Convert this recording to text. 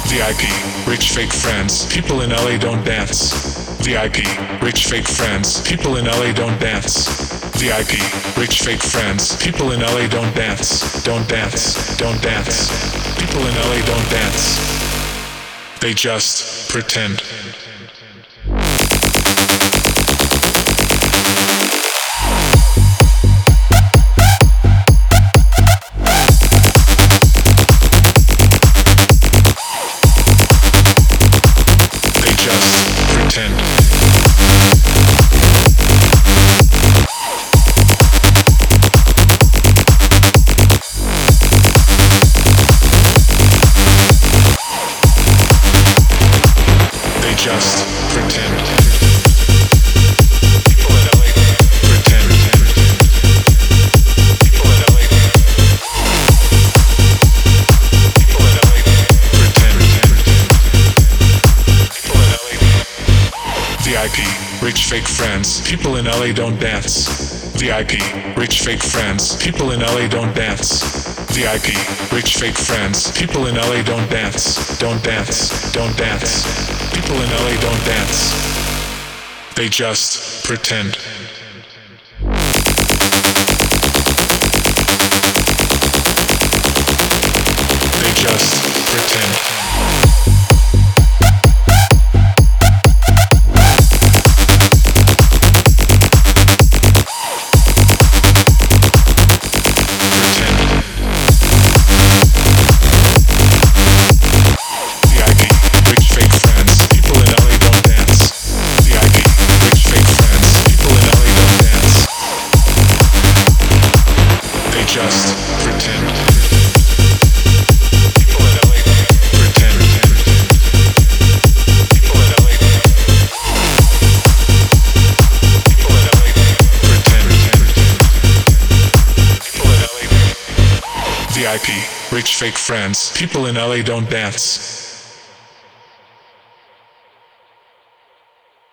VIP, rich fake friends, people in LA don't dance. VIP, rich fake friends, people in LA don't dance. VIP, rich fake friends, people in LA don't dance. Don't dance, don't dance. People in LA don't dance. They just pretend. Just pretend. People in LA pretend. People in LA. People in LA pretend. People in LA. VIP, rich fake friends. People in LA don't dance. VIP, rich fake friends. People in LA don't dance. VIP, rich fake friends. People in LA don't dance. Don't dance. Don't dance. People in LA don't dance. They just pretend. They just pretend. Just pretend. People in LA pretend. People in LA. People in LA pretend. People in LA. VIP, rich fake friends. People in LA don't dance.